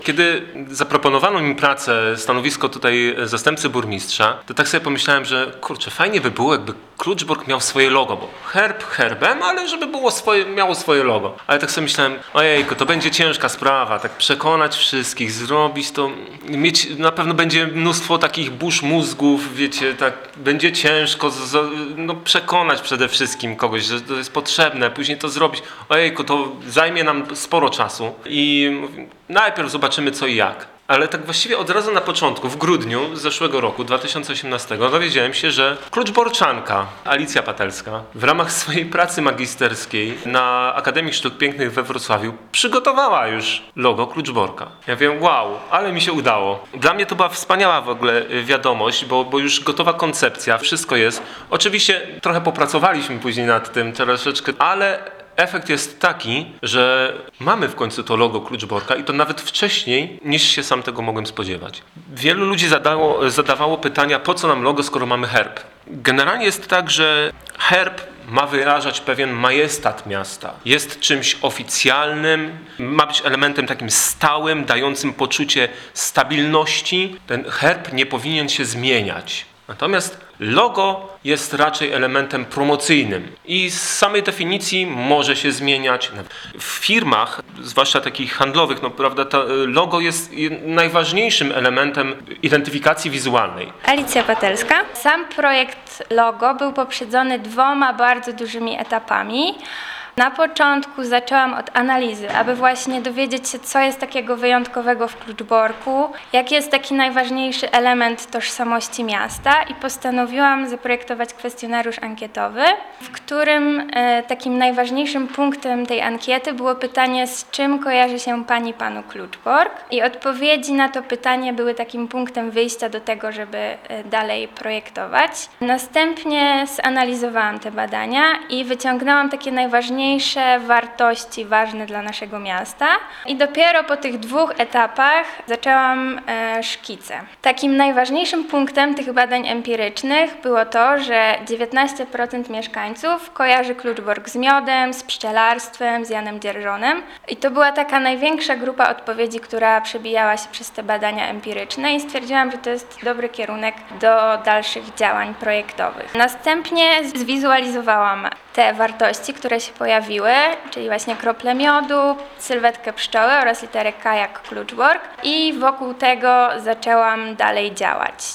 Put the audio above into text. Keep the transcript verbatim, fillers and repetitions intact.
Kiedy zaproponowano mi pracę, stanowisko tutaj zastępcy burmistrza, to tak sobie pomyślałem, że kurczę, fajnie by było, jakby Kluczbork miał swoje logo, bo herb herbem, ale żeby było swoje, miało swoje logo. Ale tak sobie myślałem, ojejku, to będzie ciężka sprawa, tak przekonać wszystkich, zrobić to, mieć, na pewno będzie mnóstwo takich burz mózgów, wiecie, tak, będzie ciężko z, no, przekonać przede wszystkim kogoś, że to jest potrzebne, później to zrobić. Ojejku, to zajmie nam sporo czasu i najpierw zobaczymy co i jak. Ale tak właściwie od razu na początku, w grudniu zeszłego roku, dwa tysiące osiemnastego, dowiedziałem się, że Kluczborczanka, Alicja Patelska, w ramach swojej pracy magisterskiej na Akademii Sztuk Pięknych we Wrocławiu przygotowała już logo Kluczborka. Ja wiem, wow, ale mi się udało. Dla mnie to była wspaniała w ogóle wiadomość, bo, bo już gotowa koncepcja, wszystko jest. Oczywiście trochę popracowaliśmy później nad tym troszeczkę, ale efekt jest taki, że mamy w końcu to logo Kluczborka i to nawet wcześniej, niż się sam tego mogłem spodziewać. Wielu ludzi zadało, zadawało pytania, po co nam logo, skoro mamy herb. Generalnie jest tak, że herb ma wyrażać pewien majestat miasta. Jest czymś oficjalnym, ma być elementem takim stałym, dającym poczucie stabilności. Ten herb nie powinien się zmieniać. Natomiast logo jest raczej elementem promocyjnym i z samej definicji może się zmieniać. W firmach, zwłaszcza takich handlowych, no prawda, to logo jest najważniejszym elementem identyfikacji wizualnej. Alicja Patelska. Sam projekt logo był poprzedzony dwoma bardzo dużymi etapami. Na początku zaczęłam od analizy, aby właśnie dowiedzieć się, co jest takiego wyjątkowego w Kluczborku, jaki jest taki najważniejszy element tożsamości miasta i postanowiłam zaprojektować kwestionariusz ankietowy, w którym e, takim najważniejszym punktem tej ankiety było pytanie, z czym kojarzy się Pani Panu Kluczbork, i odpowiedzi na to pytanie były takim punktem wyjścia do tego, żeby e, dalej projektować. Następnie zanalizowałam te badania i wyciągnęłam takie najważniejsze wartości ważne dla naszego miasta i dopiero po tych dwóch etapach zaczęłam e, szkice. Takim najważniejszym punktem tych badań empirycznych było to, że dziewiętnaście procent mieszkańców kojarzy Kluczbork z miodem, z pszczelarstwem, z Janem Dzierżonem i to była taka największa grupa odpowiedzi, która przebijała się przez te badania empiryczne i stwierdziłam, że to jest dobry kierunek do dalszych działań projektowych. Następnie zwizualizowałam te wartości, które się pojawiły, czyli właśnie krople miodu, sylwetkę pszczoły oraz literę K jak Kluczbork, i wokół tego zaczęłam dalej działać.